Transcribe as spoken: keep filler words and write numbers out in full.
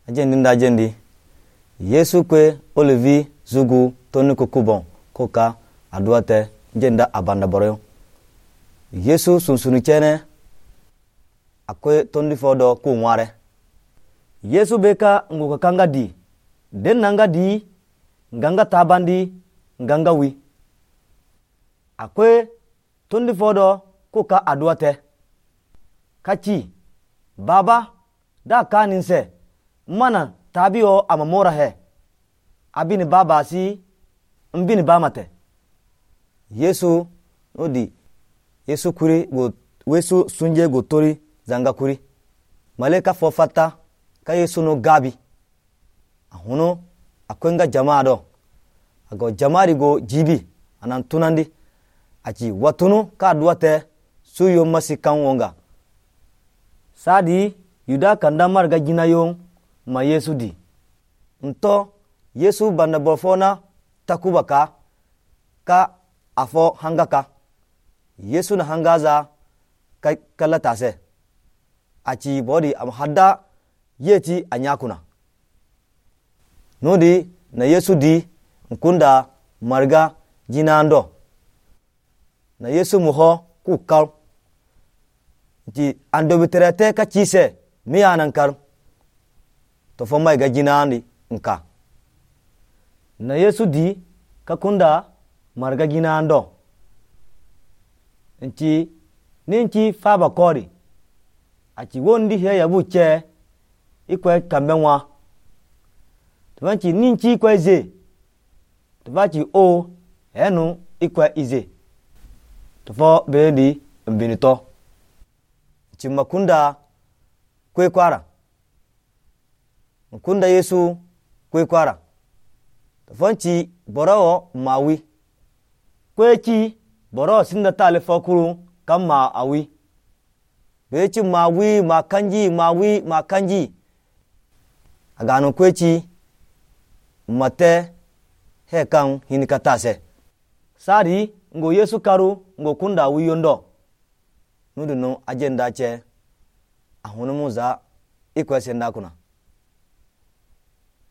ajendi nda ajendi Yesu kwe olevi zugu toni kokubon koka aduate jenda abanda boroyo. Yesu sunsunu chene akwe tondi fodo ku nware. Yesu beka nguka kanga di den nanga di nganga tabandi nganga wi akwe tondi fodo koka aduate kachi baba da kaninse mana tabiyo amamora he abini baba si mbini bamate. Yesu odi Yesu kuri go Yesu sunje go tori zanga kuri maleka fofata ka Yesu no gabi ahuno akwenga jamaa do ago jamaari go jibi anan tunandi achi watunu ka duate suyo masikan wonga sadi yuda kanda marga jinayon ma Yesu di nto Yesu banda bofona takubaka ka afo hangaka Yesu na hangaza ka kalatase achi body am hadda yeti anyakuna nodi na Yesu di nkunda marga jinando na Yesu muho ku kal ji ando biterete ka chise mi anankar to fo mai ga jinandi nka na Yesu di ka kunda marga jinando nchi ninchi faba kori achi wondi he yabu che ikwe kambenwa tuvanchi ninchi ikwe ze tuvachi o enu ikwe ize tufo bendi mbinito nchi makunda kwe kwara makunda Yesu kwe kwara tuvanchi borao mawi kwe chi boro sinda tale fokuru kama awi bechi mawi makanji mawi makanji agano kwechi mate hekan hinikatase sari ngo Yesu karu ngo kunda wiyondo nudu no agenda che ahunu muza ikwese ndakuna